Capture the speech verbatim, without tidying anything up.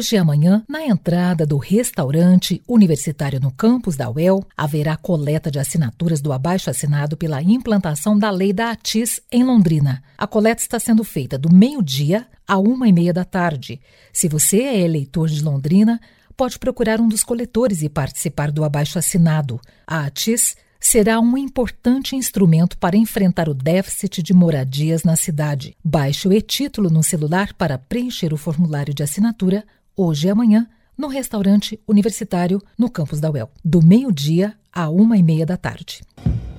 Hoje e amanhã, na entrada do restaurante universitário no campus da U E L, haverá coleta de assinaturas do abaixo-assinado pela implantação da lei da ATIS em Londrina. A coleta está sendo feita do meio-dia a uma e meia da tarde. Se você é eleitor de Londrina, pode procurar um dos coletores e participar do abaixo-assinado. A ATIS será um importante instrumento para enfrentar o déficit de moradias na cidade. Baixe o e-título no celular para preencher o formulário de assinatura hoje e amanhã no restaurante universitário no campus da U E L, do meio-dia a uma e meia da tarde.